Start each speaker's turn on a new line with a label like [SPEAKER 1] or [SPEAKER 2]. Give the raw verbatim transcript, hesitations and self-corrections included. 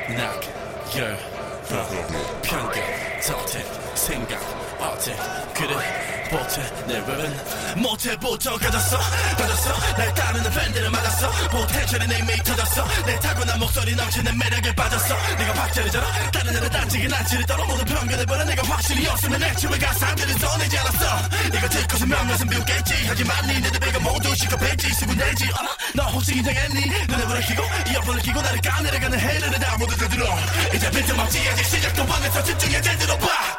[SPEAKER 1] 낙, 열, 러, 편견, 선택, 생각, 어택 그래 못해 내 랩은 못해 보터 가졌어 가졌어 날 따르는 팬들을 맞았어 포텐셜이 내 이미 터졌어 내 타고난 목소리 넘치는 매력에 빠졌어 내가 박자리잖아 다른 애들 딴지게 난치를 떨어 모든 편견을 버려 내가 확실히 없으면 애초에 가사들을 써내지 않았어 이거 듣고서 몇몇은 비웃겠지 하지만 니네들 배가 모두 시커했지 수군대지 어라 너 혹시 긴장했니 눈에 불을 켜고 이어폰을 끼고 나를 까내려가는 헤이들을 다 모두 들어 이제 빈틈 없지 아직 시작도 방에서 집중해 제대로 봐